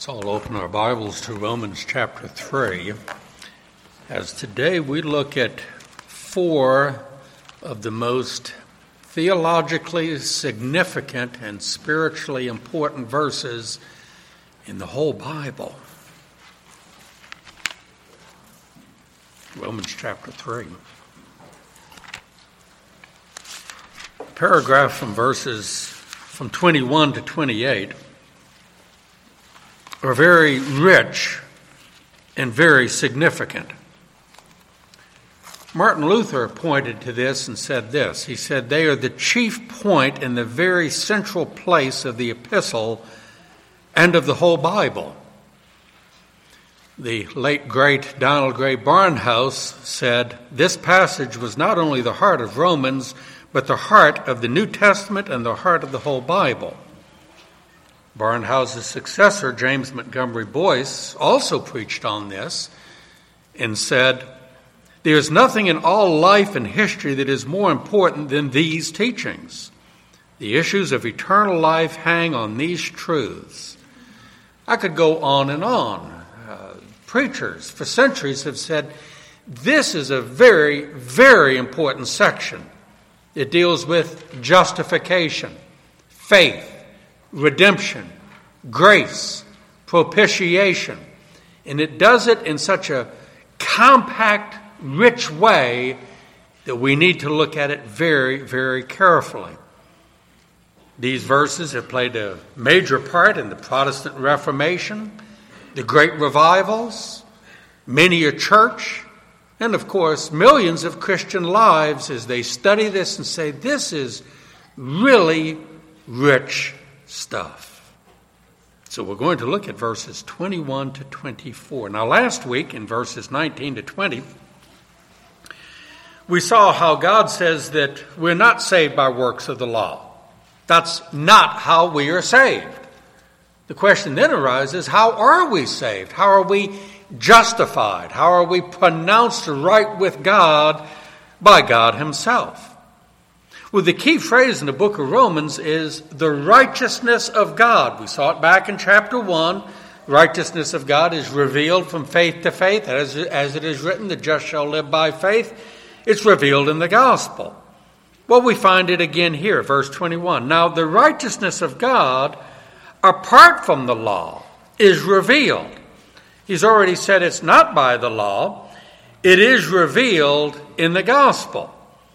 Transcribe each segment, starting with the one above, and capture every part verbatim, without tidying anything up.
Let's all open our Bibles to Romans chapter three, as today we look at four of the most theologically significant and spiritually important verses in the whole Bible. Romans chapter three. Paragraph from verses from twenty-one to twenty-eight are very rich and very significant. Martin Luther pointed to this and said this. He said, "They are the chief point and the very central place of the epistle and of the whole Bible." The late, great Donald Gray Barnhouse said, "This passage was not only the heart of Romans, but the heart of the New Testament and the heart of the whole Bible." Barnhouse's successor, James Montgomery Boyce, also preached on this and said, "There is nothing in all life and history that is more important than these teachings. The issues of eternal life hang on these truths." I could go on and on. Uh, preachers for centuries have said, this is a very, very important section. It deals with justification, faith, redemption, grace, propitiation. And it does it in such a compact, rich way that we need to look at it very, very carefully. These verses have played a major part in the Protestant Reformation, the great revivals, many a church, and of course millions of Christian lives as they study this and say, this is really rich stuff. So we're going to look at verses twenty-one to twenty-four. Now last week in verses nineteen to twenty, we saw how God says that we're not saved by works of the law. That's not how we are saved. The question then arises, how are we saved? How are we justified? How are we pronounced right with God by God himself? Well, the key phrase in the book of Romans is the righteousness of God. We saw it back in chapter one. Righteousness of God is revealed from faith to faith. As, as it is written, the just shall live by faith. It's revealed in the gospel. Well, we find it again here, verse twenty-one. Now, the righteousness of God, apart from the law, is revealed. He's already said it's not by the law. It is revealed in the gospel.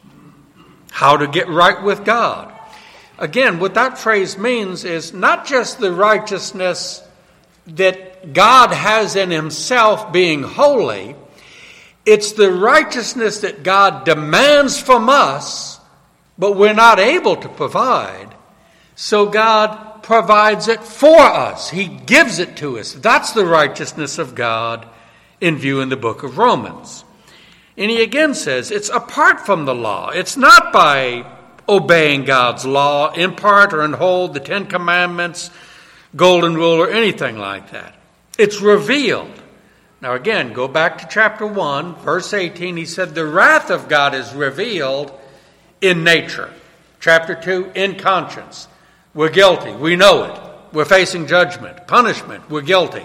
How to get right with God. Again, what that phrase means is not just the righteousness that God has in himself being holy. It's the righteousness that God demands from us, but we're not able to provide. So God provides it for us. He gives it to us. That's the righteousness of God in view in the book of Romans. And he again says it's apart from the law. It's not by obeying God's law in part or in whole, the Ten Commandments, Golden Rule, or anything like that. It's revealed. Now again, go back to chapter one, verse eighteen. He said the wrath of God is revealed in nature. Chapter two, in conscience. We're guilty. We know it. We're facing judgment, punishment. We're guilty.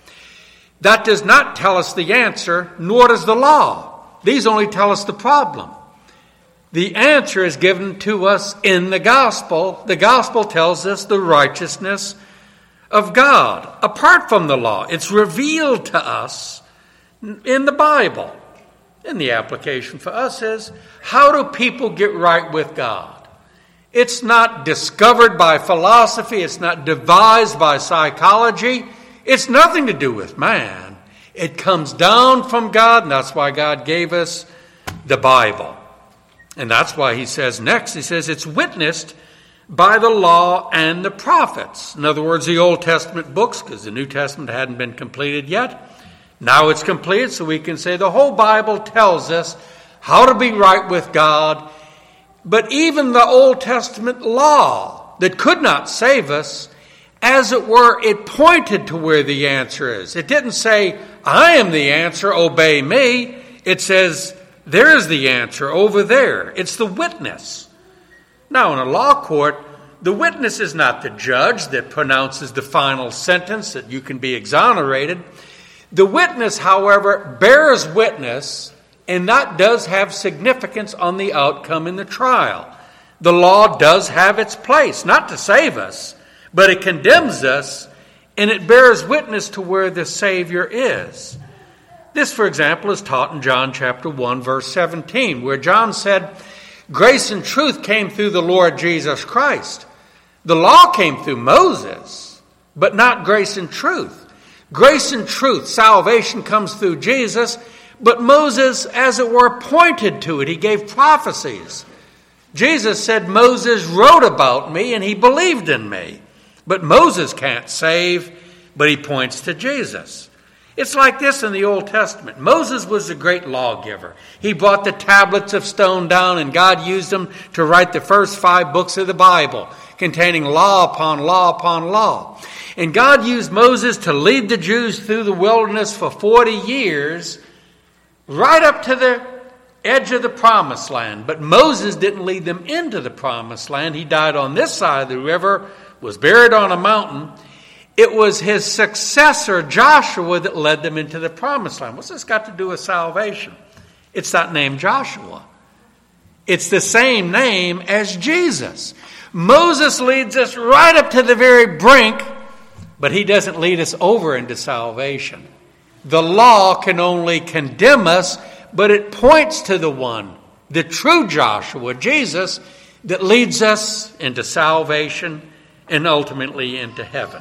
That does not tell us the answer, nor does the law. These only tell us the problem. The answer is given to us in the gospel. The gospel tells us the righteousness of God, apart from the law. It's revealed to us in the Bible. And the application for us is, how do people get right with God? It's not discovered by philosophy. It's not devised by psychology. It's nothing to do with man. It comes down from God, and that's why God gave us the Bible. And that's why he says next, he says it's witnessed by the law and the prophets. In other words, the Old Testament books, because the New Testament hadn't been completed yet. Now it's completed, so we can say the whole Bible tells us how to be right with God. But even the Old Testament law that could not save us, as it were, it pointed to where the answer is. It didn't say, I am the answer, obey me. It says, there's the answer over there. It's the witness. Now, in a law court, the witness is not the judge that pronounces the final sentence that you can be exonerated. The witness, however, bears witness, and that does have significance on the outcome in the trial. The law does have its place, not to save us, but it condemns us, and it bears witness to where the Savior is. This, for example, is taught in John chapter one, verse seventeen, where John said, "Grace and truth came through the Lord Jesus Christ." The law came through Moses, but not grace and truth. Grace and truth, salvation comes through Jesus, but Moses, as it were, pointed to it. He gave prophecies. Jesus said, "Moses wrote about me and he believed in me." But Moses can't save, but he points to Jesus. It's like this in the Old Testament. Moses was a great lawgiver. He brought the tablets of stone down, and God used them to write the first five books of the Bible, containing law upon law upon law. And God used Moses to lead the Jews through the wilderness for forty years, right up to the edge of the promised land. But Moses didn't lead them into the promised land. He died on this side of the river, was buried on a mountain. It was his successor, Joshua, that led them into the promised land. What's this got to do with salvation? It's that name Joshua. It's the same name as Jesus. Moses leads us right up to the very brink, but he doesn't lead us over into salvation. The law can only condemn us, but it points to the one, the true Joshua, Jesus, that leads us into salvation and ultimately into heaven.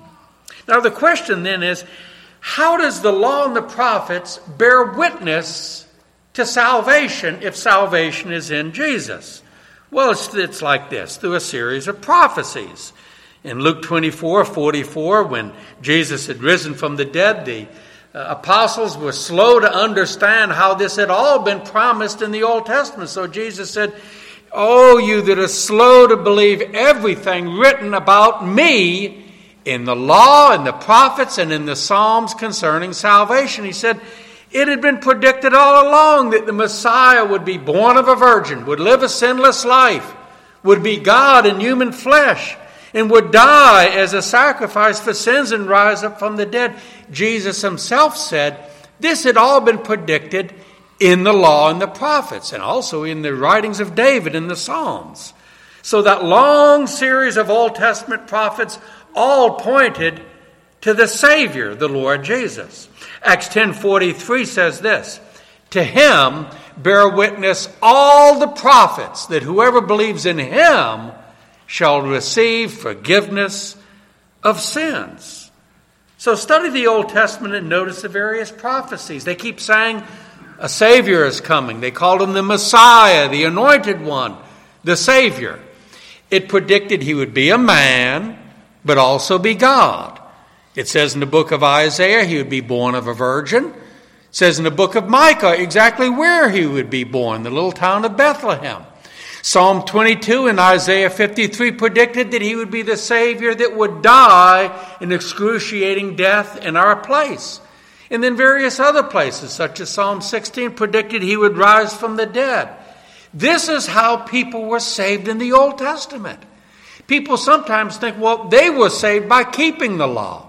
Now the question then is, how does the law and the prophets bear witness to salvation if salvation is in Jesus? Well, it's, it's like this, through a series of prophecies. In Luke twenty-four forty-four, when Jesus had risen from the dead, the uh, apostles were slow to understand how this had all been promised in the Old Testament. So Jesus said, "Oh, you that are slow to believe everything written about me in the law and the prophets and in the Psalms concerning salvation." He said, it had been predicted all along that the Messiah would be born of a virgin, would live a sinless life, would be God in human flesh, and would die as a sacrifice for sins and rise up from the dead. Jesus himself said this had all been predicted in the law and the prophets, and also in the writings of David in the Psalms. So that long series of Old Testament prophets all pointed to the Savior, the Lord Jesus. Acts ten forty-three says this, "To him bear witness all the prophets, that whoever believes in him shall receive forgiveness of sins." So study the Old Testament and notice the various prophecies. They keep saying a Savior is coming. They called him the Messiah, the Anointed One, the Savior. It predicted he would be a man, but also be God. It says in the book of Isaiah he would be born of a virgin. It says in the book of Micah exactly where he would be born, the little town of Bethlehem. Psalm twenty-two and Isaiah fifty-three predicted that he would be the Savior that would die an excruciating death in our place. And then various other places, such as Psalm sixteen, predicted he would rise from the dead. This is how people were saved in the Old Testament. People sometimes think, well, they were saved by keeping the law.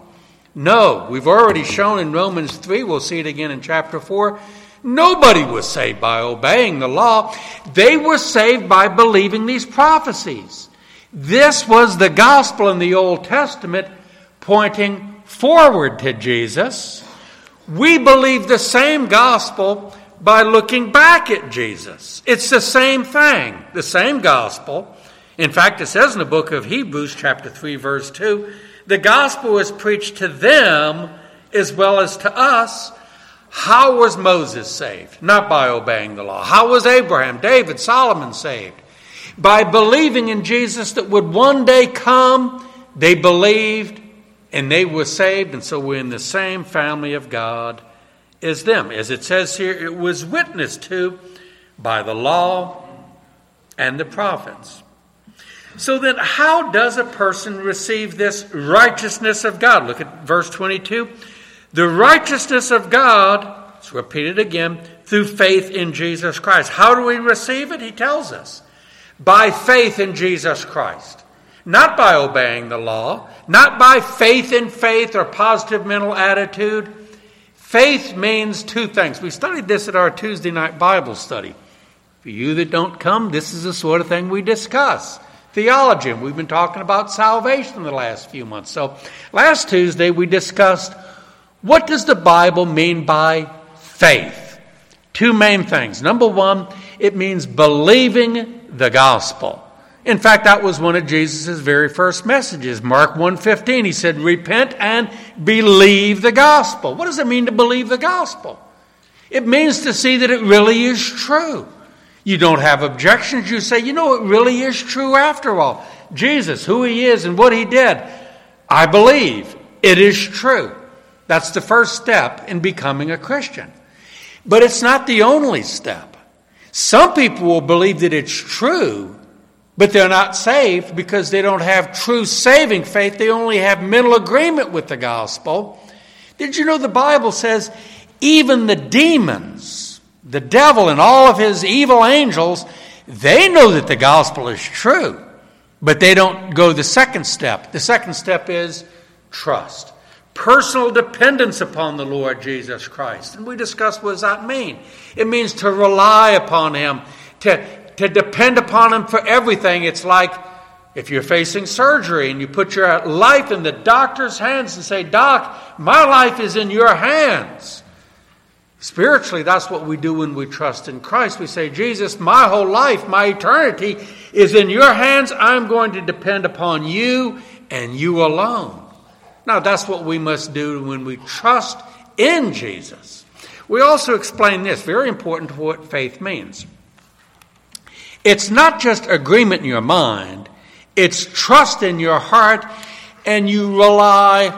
No, we've already shown in Romans three, we'll see it again in chapter four, nobody was saved by obeying the law. They were saved by believing these prophecies. This was the gospel in the Old Testament pointing forward to Jesus. We believe the same gospel by looking back at Jesus. It's the same thing, the same gospel. In fact, it says in the book of Hebrews, chapter three, verse two, the gospel is preached to them as well as to us. How was Moses saved? Not by obeying the law. How was Abraham, David, Solomon saved? By believing in Jesus that would one day come. They believed and they were saved, and so we're in the same family of God as them. As it says here, it was witnessed to by the law and the prophets. So then how does a person receive this righteousness of God? Look at verse twenty-two. The righteousness of God, let's repeat it again, through faith in Jesus Christ. How do we receive it? He tells us. By faith in Jesus Christ. not by obeying the law, not by faith in faith or positive mental attitude. Faith means two things. We studied this at our Tuesday night Bible study. For you that don't come, this is the sort of thing we discuss. Theology, and we've been talking about salvation in the last few months. So last Tuesday we discussed, what does the Bible mean by faith? Two main things. Number one, it means believing the gospel. In fact, that was one of Jesus' very first messages. Mark one fifteen, he said, repent and believe the gospel. What does it mean to believe the gospel? It means to see that it really is true. You don't have objections. You say, you know, it really is true after all. Jesus, who he is and what he did, I believe it is true. That's the first step in becoming a Christian. But it's not the only step. Some people will believe that it's true, but they're not saved because they don't have true saving faith. They only have mental agreement with the gospel. Did you know the Bible says even the demons, the devil and all of his evil angels, they know that the gospel is true, but they don't go the second step. The second step is trust. Personal dependence upon the Lord Jesus Christ. And we discussed, what does that mean? It means to rely upon him, to, to depend upon him for everything. It's like if you're facing surgery and you put your life in the doctor's hands and say, Doc, my life is in your hands. Spiritually, that's what we do when we trust in Christ. We say, Jesus, my whole life, my eternity is in your hands. I'm going to depend upon you and you alone. Now, that's what we must do when we trust in Jesus. We also explain this, very important to what faith means. It's not just agreement in your mind. It's trust in your heart, and you rely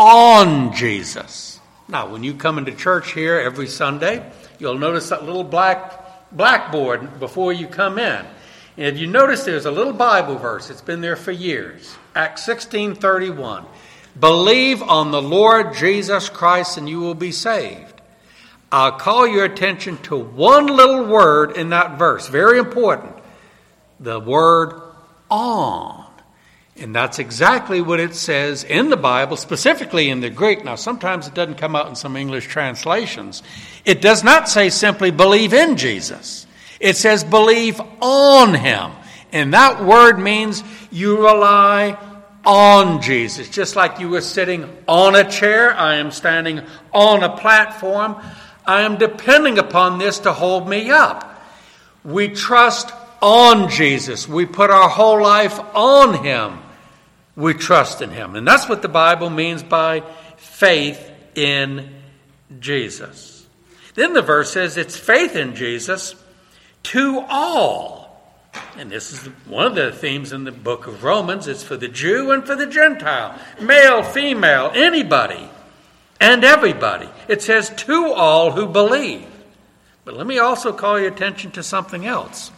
on Jesus. Now, when you come into church here every Sunday, you'll notice that little black blackboard before you come in. And if you notice, there's a little Bible verse. It's been there for years. Acts sixteen thirty-one. Believe on the Lord Jesus Christ and you will be saved. I'll call your attention to one little word in that verse. Very important. The word on. And that's exactly what it says in the Bible, specifically in the Greek. Now, sometimes it doesn't come out in some English translations. It does not say simply believe in Jesus. It says believe on him. And that word means you rely on Jesus. Just like you were sitting on a chair, I am standing on a platform. I am depending upon this to hold me up. We trust on Jesus. We put our whole life on him. We trust in him. And that's what the Bible means by faith in Jesus. Then the verse says it's faith in Jesus to all. And this is one of the themes in the book of Romans. It's for the Jew and for the Gentile. Male, female, anybody and everybody. It says to all who believe. But let me also call your attention to something else.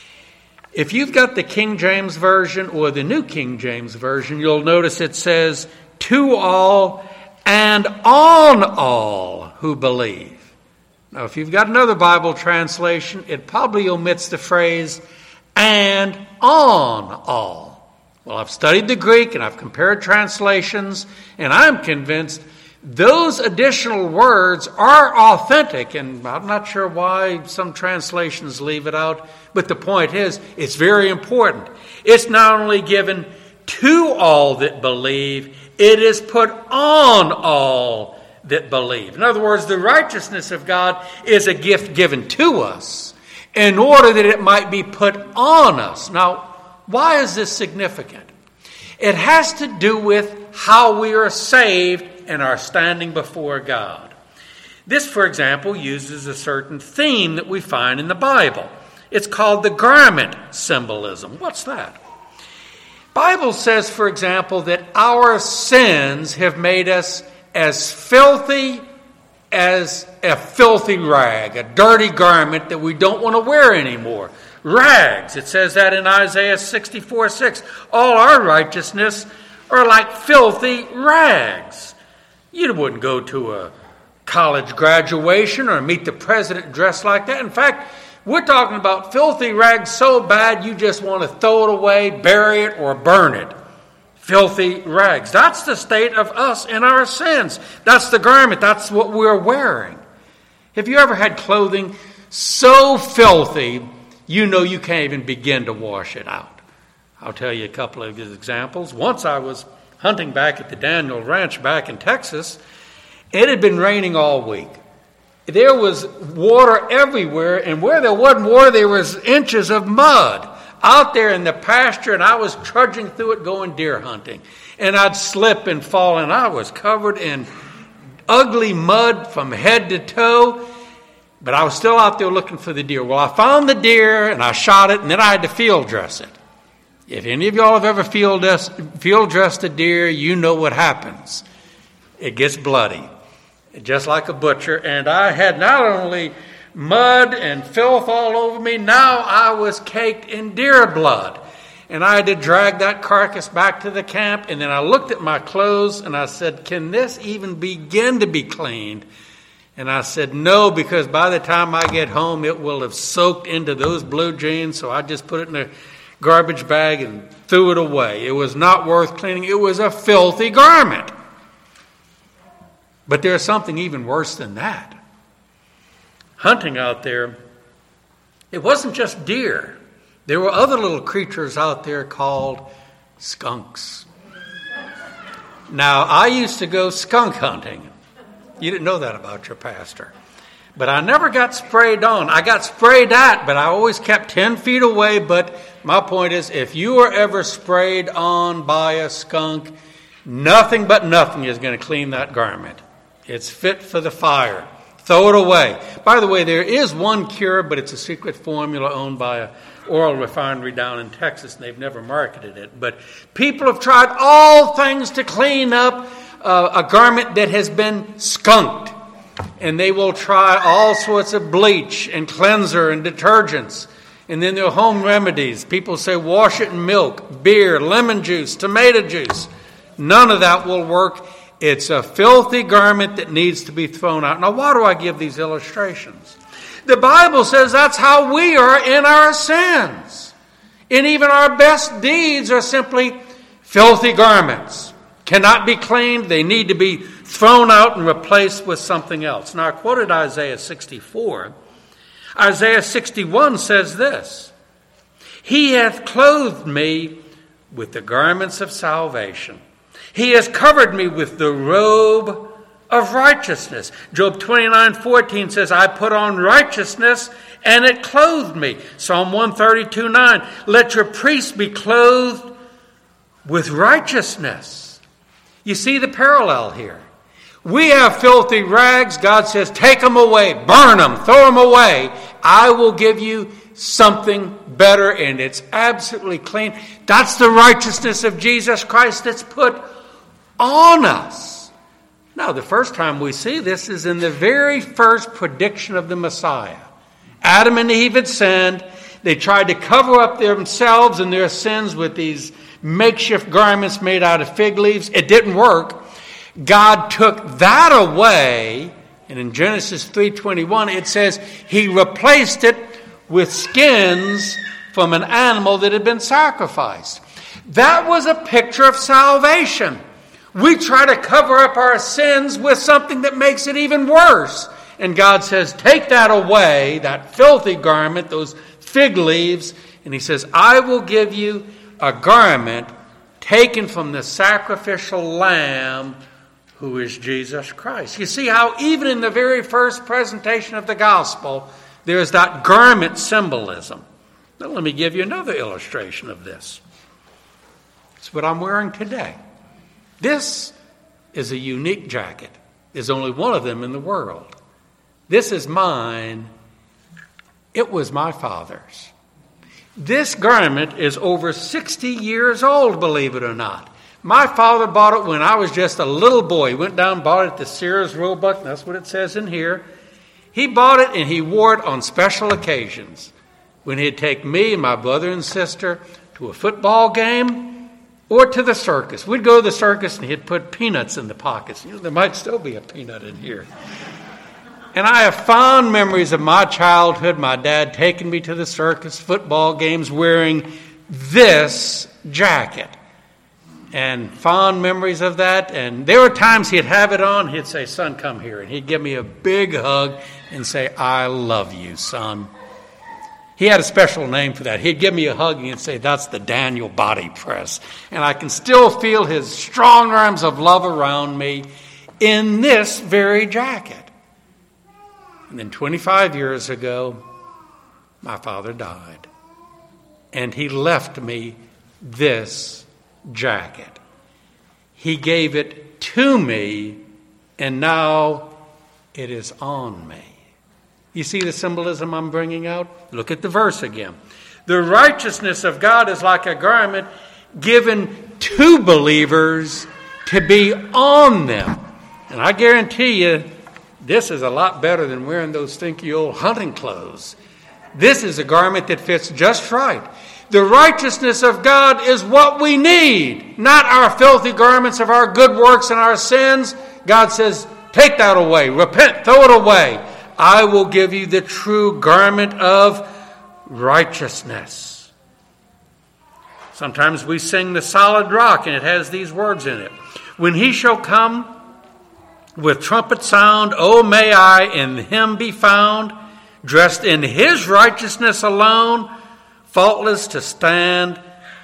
If you've got the King James Version or the New King James Version, you'll notice it says, to all and on all who believe. Now, if you've got another Bible translation, it probably omits the phrase, and on all. Well, I've studied the Greek and I've compared translations, and I'm convinced those additional words are authentic, and I'm not sure why some translations leave it out, but the point is, it's very important. It's not only given to all that believe, it is put on all that believe. In other words, the righteousness of God is a gift given to us in order that it might be put on us. Now, why is this significant? It has to do with how we are saved and are standing before God. This, for example, uses a certain theme that we find in the Bible. It's called the garment symbolism. What's that? Bible says, for example, that our sins have made us as filthy as a filthy rag, a dirty garment that we don't want to wear anymore. Rags. It says that in Isaiah sixty-four six. All our righteousness are like filthy rags. You wouldn't go to a college graduation or meet the president dressed like that. In fact, We're talking about filthy rags so bad you just want to throw it away, bury it, or burn it. Filthy rags. That's the state of us in our sins. That's the garment. That's what we're wearing. Have you ever had clothing so filthy you know you can't even begin to wash it out? I'll tell you a couple of examples. Once I was hunting back at the Daniel Ranch back in Texas. It had been raining all week. There was water everywhere, and where there wasn't water, there was inches of mud out there in the pasture, and I was trudging through it going deer hunting. And I'd slip and fall, and I was covered in ugly mud from head to toe, but I was still out there looking for the deer. Well, I found the deer, and I shot it, and then I had to field dress it. If any of y'all have ever field dressed, field dressed a deer, you know what happens. It gets bloody, just like a butcher. And I had not only mud and filth all over me, now I was caked in deer blood. And I had to drag that carcass back to the camp. And then I looked at my clothes and I said, can this even begin to be cleaned? And I said, no, because by the time I get home, it will have soaked into those blue jeans. So I just put it in a garbage bag and threw it away. It was not worth cleaning. It was a filthy garment. But there's something even worse than that. Hunting out there, it wasn't just deer. There were other little creatures out there called skunks. Now, I used to go skunk hunting. You didn't know that about your pastor. But I never got sprayed on. I got sprayed at, but I always kept ten feet away. But my point is, if you are ever sprayed on by a skunk, nothing but nothing is going to clean that garment. It's fit for the fire. Throw it away. By the way, there is one cure, but it's a secret formula owned by an oil refinery down in Texas, and they've never marketed it. But people have tried all things to clean up uh, a garment that has been skunked. And they will try all sorts of bleach and cleanser and detergents. And then there are home remedies. People say wash it in milk, beer, lemon juice, tomato juice. None of that will work. It's a filthy garment that needs to be thrown out. Now, why do I give these illustrations? The Bible says that's how we are in our sins. And even our best deeds are simply filthy garments. Cannot be cleaned. They need to be thrown out and replaced with something else. Now, I quoted Isaiah sixty-four. Isaiah sixty-one says this: He hath clothed me with the garments of salvation. He has covered me with the robe of righteousness. Job twenty-nine fourteen says, I put on righteousness and it clothed me. Psalm one thirty-two nine, let your priests be clothed with righteousness. You see the parallel here. We have filthy rags. God says, take them away, burn them, throw them away. I will give you something better, and it's absolutely clean. That's the righteousness of Jesus Christ that's put on us. Now, the first time we see this is in the very first prediction of the Messiah. Adam and Eve had sinned. They tried to cover up themselves and their sins with these makeshift garments made out of fig leaves. It didn't work. God took that away, and in Genesis three twenty-one it says he replaced it with skins from an animal that had been sacrificed. That was a picture of salvation. We try to cover up our sins with something that makes it even worse. And God says, take that away, that filthy garment, those fig leaves, and he says, I will give you a garment taken from the sacrificial lamb who is Jesus Christ. You see how even in the very first presentation of the gospel, there is that garment symbolism. Now let me give you another illustration of this. It's what I'm wearing today. This is a unique jacket. There's only one of them in the world. This is mine. It was my father's. This garment is over sixty years old, believe it or not. My father bought it when I was just a little boy. He went down and bought it at the Sears Roebuck. That's what it says in here. He bought it and he wore it on special occasions. When he'd take me and my brother and sister to a football game or to the circus. We'd go to the circus and he'd put peanuts in the pockets. You know, there might still be a peanut in here. And I have fond memories of my childhood, my dad taking me to the circus, football games, wearing this jacket. And fond memories of that. And there were times he'd have it on, he'd say, "Son, come here." And he'd give me a big hug and say, "I love you, son." He had a special name for that. He'd give me a hug and he'd say, "That's the Daniel body press." And I can still feel his strong arms of love around me in this very jacket. And then twenty-five years ago, my father died. And he left me this jacket. He gave it to me, and now it is on me. You see the symbolism I'm bringing out? Look at the verse again. The righteousness of God is like a garment given to believers to be on them. And I guarantee you, this is a lot better than wearing those stinky old hunting clothes. This is a garment that fits just right. The righteousness of God is what we need, not our filthy garments of our good works and our sins. God says, take that away. Repent, throw it away. I will give you the true garment of righteousness. Sometimes we sing the solid rock, and it has these words in it. When he shall come with trumpet sound, oh, may I in him be found, dressed in his righteousness alone, faultless to stand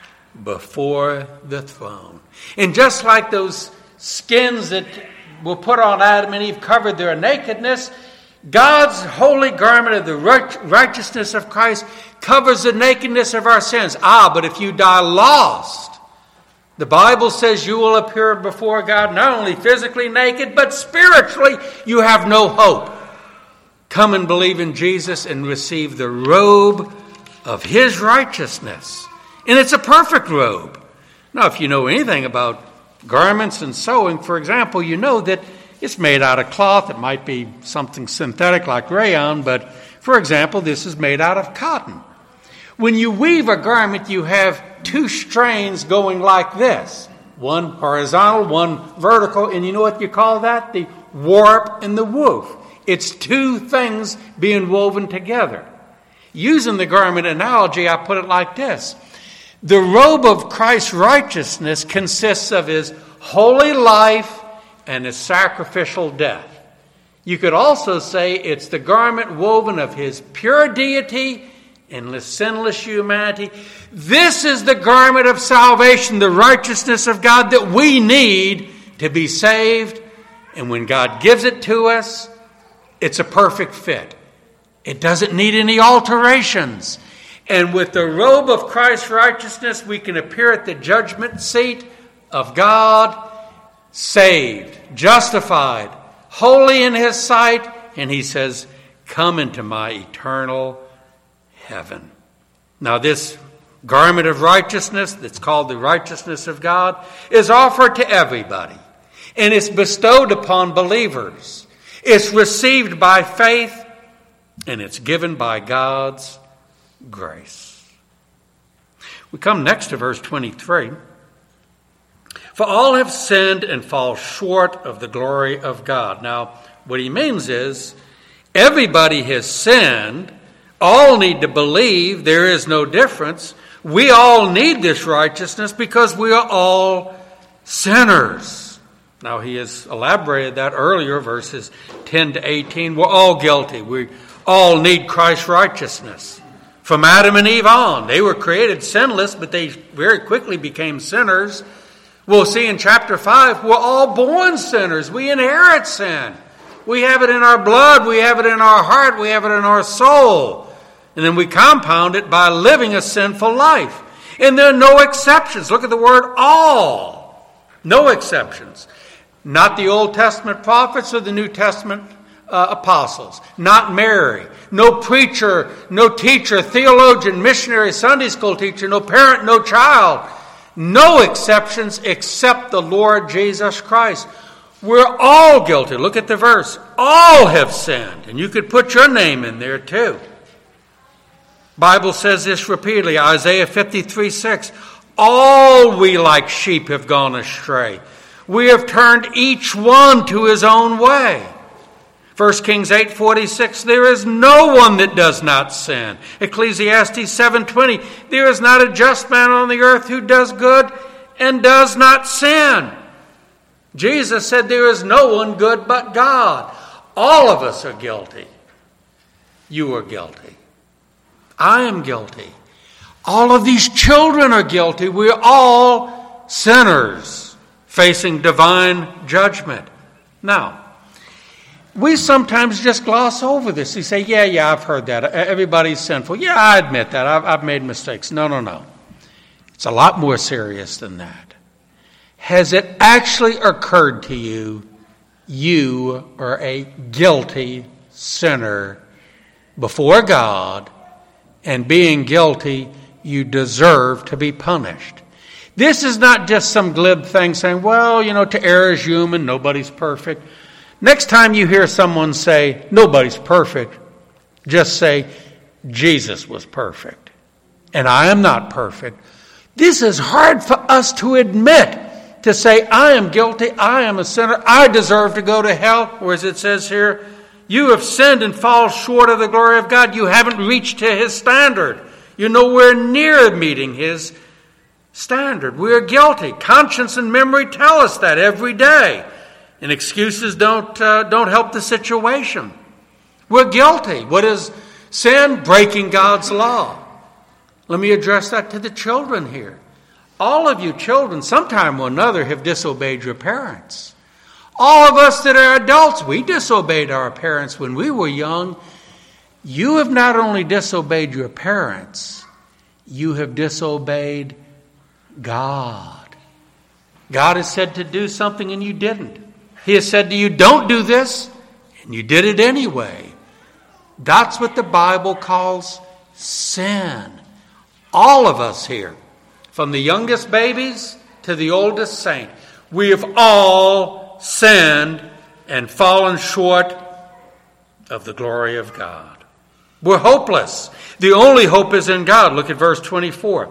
before the throne. And just like those skins that were put on Adam and Eve covered their nakedness, God's holy garment of the righteousness of Christ covers the nakedness of our sins. Ah, but if you die lost, the Bible says you will appear before God not only physically naked, but spiritually you have no hope. Come and believe in Jesus and receive the robe of his righteousness. And it's a perfect robe. Now, if you know anything about garments and sewing, for example, you know that it's made out of cloth. It might be something synthetic like rayon, but for example, this is made out of cotton. When you weave a garment, you have two strains going like this. One horizontal, one vertical, and you know what you call that? The warp and the woof. It's two things being woven together. Using the garment analogy, I put it like this. The robe of Christ's righteousness consists of his holy life and his sacrificial death. You could also say it's the garment woven of his pure deity and his sinless humanity. This is the garment of salvation, the righteousness of God that we need to be saved. And when God gives it to us, it's a perfect fit. It doesn't need any alterations. And with the robe of Christ's righteousness, we can appear at the judgment seat of God, saved, justified, holy in his sight. And he says, come into my eternal heaven. Now this garment of righteousness, that's called the righteousness of God, is offered to everybody. And it's bestowed upon believers. It's received by faith. And it's given by God's grace. We come next to verse twenty-three. For all have sinned and fall short of the glory of God. Now, what he means is, everybody has sinned. All need to believe. There is no difference. We all need this righteousness because we are all sinners. Now, he has elaborated that earlier, verses ten to eighteen. We're all guilty. We all need Christ's righteousness. From Adam and Eve on, they were created sinless, but they very quickly became sinners. We'll see in chapter five, we're all born sinners. We inherit sin. We have it in our blood. We have it in our heart. We have it in our soul. And then we compound it by living a sinful life. And there are no exceptions. Look at the word all. No exceptions. Not the Old Testament prophets or the New Testament uh, apostles. Not Mary. No preacher, no teacher, theologian, missionary, Sunday school teacher, no parent, no child. No exceptions except the Lord Jesus Christ. We're all guilty. Look at the verse. All have sinned. And you could put your name in there too. Bible says this repeatedly. Isaiah fifty-three six. All we like sheep have gone astray. We have turned each one to his own way. First Kings eight forty-six, there is no one that does not sin. Ecclesiastes seven twenty, there is not a just man on the earth who does good and does not sin. Jesus said there is no one good but God. All of us are guilty. You are guilty. I am guilty. All of these children are guilty. We're all sinners facing divine judgment. Now, we sometimes just gloss over this. We say, yeah, yeah, I've heard that. Everybody's sinful. Yeah, I admit that. I've, I've made mistakes. No, no, no. It's a lot more serious than that. Has it actually occurred to you, you are a guilty sinner before God, and being guilty, you deserve to be punished? This is not just some glib thing saying, well, you know, to err is human, nobody's perfect. Next time you hear someone say, nobody's perfect, just say, Jesus was perfect, and I am not perfect. This is hard for us to admit, to say, I am guilty, I am a sinner, I deserve to go to hell. Or as it says here, you have sinned and fall short of the glory of God. You haven't reached to his standard. You're nowhere near meeting his standard. We are guilty. Conscience and memory tell us that every day. And excuses don't uh, don't help the situation. We're guilty. What is sin? Breaking God's law. Let me address that to the children here. All of you children, sometime or another, have disobeyed your parents. All of us that are adults, we disobeyed our parents when we were young. You have not only disobeyed your parents, you have disobeyed God. God has said to do something and you didn't. He has said to you, don't do this, and you did it anyway. That's what the Bible calls sin. All of us here, from the youngest babies to the oldest saint, we have all sinned and fallen short of the glory of God. We're hopeless. The only hope is in God. Look at verse twenty-four.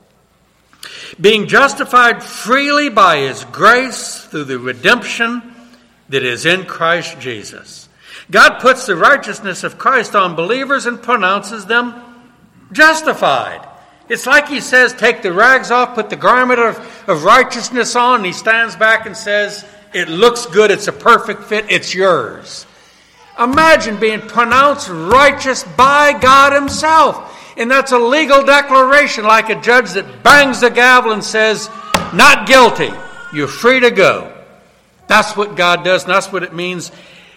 Being justified freely by his grace through the redemption that is in Christ Jesus. God puts the righteousness of Christ on believers and pronounces them justified. It's like he says, take the rags off, put the garment of, of righteousness on, and he stands back and says, it looks good, it's a perfect fit, it's yours. Imagine being pronounced righteous by God himself. And that's a legal declaration, like a judge that bangs the gavel and says, not guilty, you're free to go. That's what God does, and that's what it means,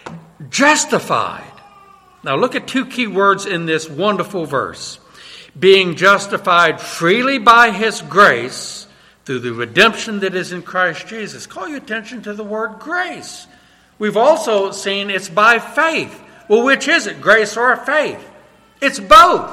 justified. Now look at two key words in this wonderful verse. Being justified freely by his grace through the redemption that is in Christ Jesus. Call your attention to the word grace. We've also seen it's by faith. Well, which is it, grace or faith? It's both.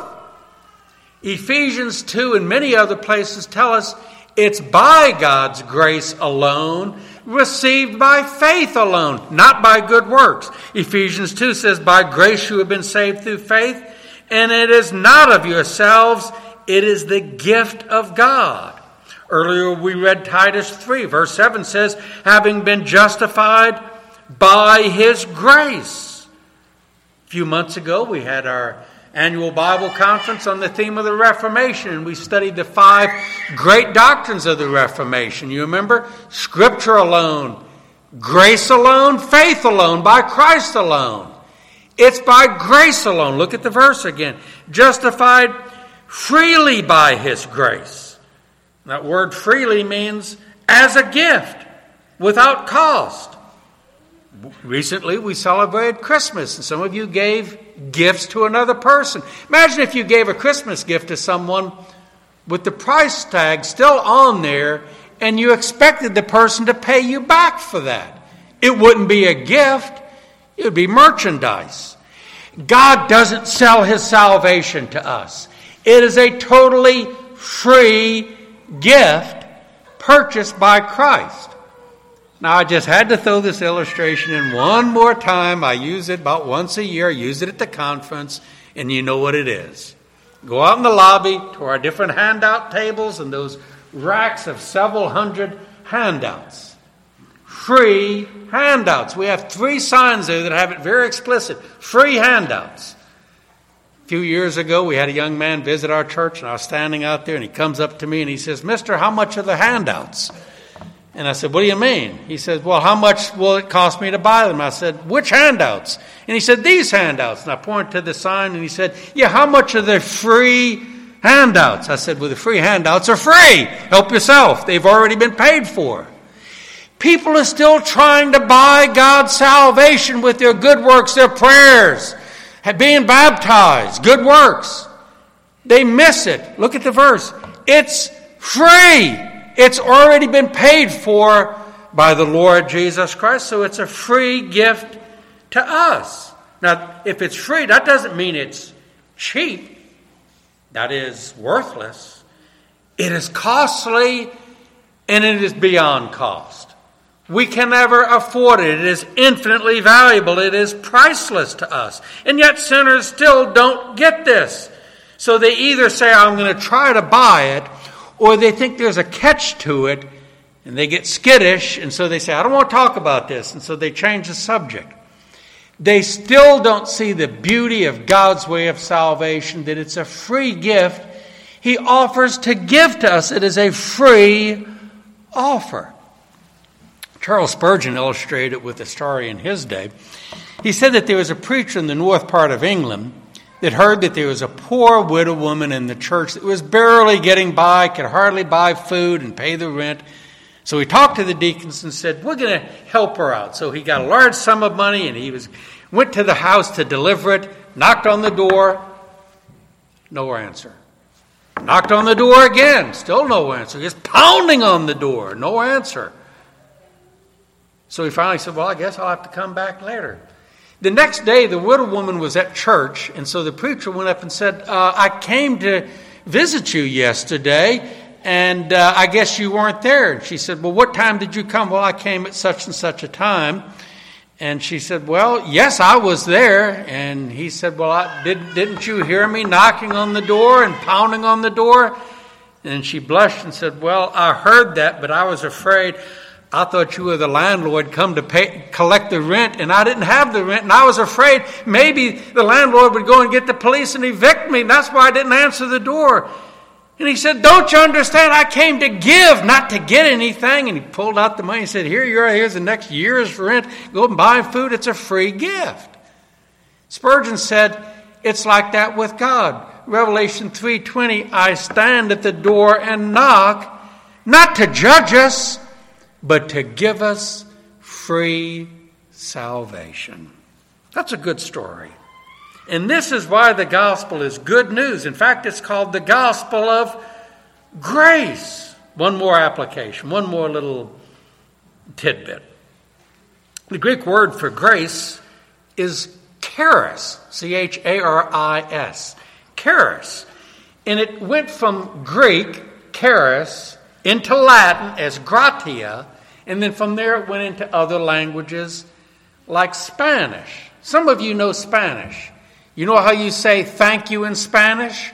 Ephesians two and many other places tell us it's by God's grace alone, received by faith alone, not by good works. Ephesians two says, by grace you have been saved through faith, and it is not of yourselves, it is the gift of God. Earlier we read Titus three, verse seven says, having been justified by his grace. A few months ago we had our annual Bible conference on the theme of the Reformation, and we studied the five great doctrines of the Reformation. You remember? Scripture alone, grace alone, faith alone, by Christ alone. It's by grace alone. Look at the verse again. Justified freely by his grace. That word freely means as a gift, without cost. Recently, we celebrated Christmas, and some of you gave gifts to another person. Imagine if you gave a Christmas gift to someone with the price tag still on there, and you expected the person to pay you back for that. It wouldn't be a gift. It would be merchandise. God doesn't sell his salvation to us. It is a totally free gift purchased by Christ. Now, I just had to throw this illustration in one more time. I use it about once a year. I use it at the conference, and you know what it is. Go out in the lobby to our different handout tables and those racks of several hundred handouts. free handouts. We have three signs there that have it very explicit. Free handouts. A few years ago, we had a young man visit our church, and I was standing out there, and he comes up to me, and he says, "Mister, how much are the handouts?" And I said, "What do you mean?" He said, "Well, how much will it cost me to buy them?" I said, "Which handouts?" And he said, "These handouts." And I pointed to the sign, and he said, "Yeah, how much are the free handouts?" I said, "Well, the free handouts are free. Help yourself. They've already been paid for." People are still trying to buy God's salvation with their good works, their prayers, being baptized, good works. They miss it. Look at the verse. It's free. It's already been paid for by the Lord Jesus Christ, so it's a free gift to us. Now, if it's free, that doesn't mean it's cheap. That is worthless. It is costly, and it is beyond cost. We can never afford it. It is infinitely valuable. It is priceless to us. And yet sinners still don't get this. So they either say, "I'm going to try to buy it," or they think there's a catch to it, and they get skittish, and so they say, "I don't want to talk about this," and so they change the subject. They still don't see the beauty of God's way of salvation, that it's a free gift He offers to give to us. It is a free offer. Charles Spurgeon illustrated it with a story in his day. He said that there was a preacher in the north part of England that heard that there was a poor widow woman in the church that was barely getting by, could hardly buy food and pay the rent. So he talked to the deacons and said, "We're going to help her out." So he got a large sum of money, and he was went to the house to deliver it, knocked on the door, no answer. Knocked on the door again, still no answer. He's pounding on the door, no answer. So he finally said, "Well, I guess I'll have to come back later." The next day, the widow woman was at church, and so the preacher went up and said, uh, "I came to visit you yesterday, and uh, I guess you weren't there." And she said, "Well, what time did you come?" "Well, I came at such and such a time." And she said, "Well, yes, I was there." And he said, "Well, I, did, didn't you hear me knocking on the door and pounding on the door?" And she blushed and said, "Well, I heard that, but I was afraid. I thought you were the landlord come to pay, collect the rent, and I didn't have the rent, and I was afraid maybe the landlord would go and get the police and evict me, and that's why I didn't answer the door." And he said, "Don't you understand? I came to give, not to get anything." And he pulled out the money and said, "Here you are. Here's the next year's rent. Go and buy food. It's a free gift." Spurgeon said, it's like that with God. Revelation three twenty, "I stand at the door and knock, not to judge us, but to give us free salvation." That's a good story. And this is why the gospel is good news. In fact, it's called the gospel of grace. One more application, one more little tidbit. The Greek word for grace is charis, C H A R I S, charis. And it went from Greek, charis, into Latin as gratia, and then from there it went into other languages like Spanish. Some of you know Spanish. You know how you say thank you in Spanish?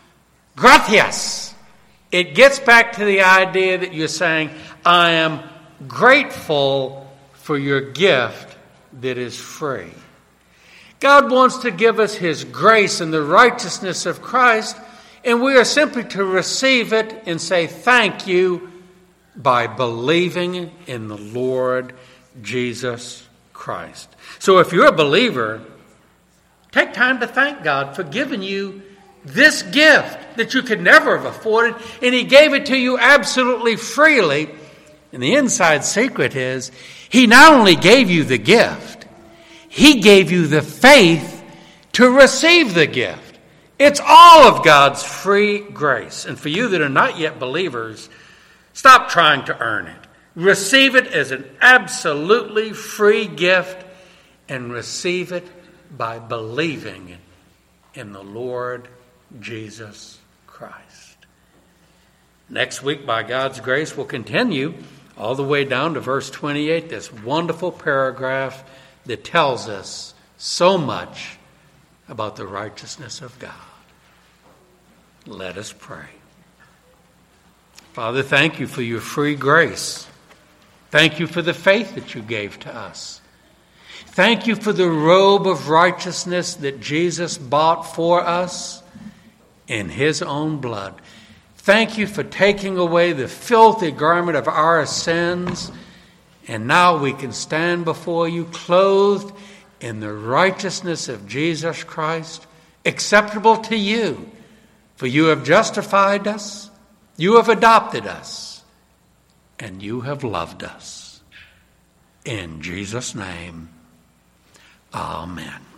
Gracias. It gets back to the idea that you're saying, I am grateful for your gift that is free. God wants to give us His grace and the righteousness of Christ, and we are simply to receive it and say thank you by believing in the Lord Jesus Christ. So if you're a believer, take time to thank God for giving you this gift that you could never have afforded, and He gave it to you absolutely freely. And the inside secret is, He not only gave you the gift, He gave you the faith to receive the gift. It's all of God's free grace. And for you that are not yet believers, stop trying to earn it. Receive it as an absolutely free gift, and receive it by believing in the Lord Jesus Christ. Next week, by God's grace, we'll continue all the way down to verse twenty-eight, this wonderful paragraph that tells us so much about the righteousness of God. Let us pray. Father, thank you for your free grace. Thank you for the faith that you gave to us. Thank you for the robe of righteousness that Jesus bought for us in his own blood. Thank you for taking away the filthy garment of our sins, and now we can stand before you clothed in the righteousness of Jesus Christ, acceptable to you, for you have justified us, you have adopted us, and you have loved us. In Jesus' name, amen.